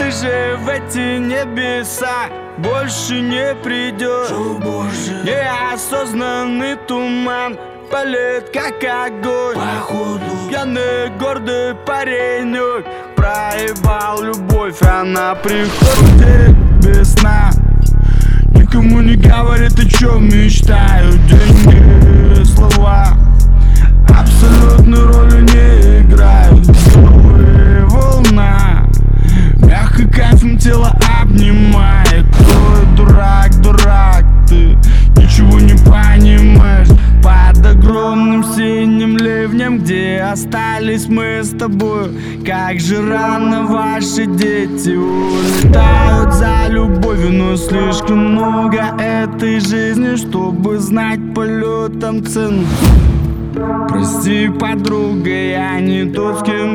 ты же в эти небеса больше не придешь. Неосознанный туман палит как огонь. Походу Пьяный гордый паренек проебал любовь, она приходит без сна. Никому не говорит, о чем мечтаю. Деньги, слова абсолютной роли не играют. Белая волна мягко кайфом тело обнимает. Ой, дурак, дурак, ты ничего не понимаешь. Под огромным синим ливнем, где остались мы с тобой, как же рано ваши дети улетают за любовью. Но слишком много этой жизни, чтобы знать полетом цену. Прости, подруга, я не тот, с кем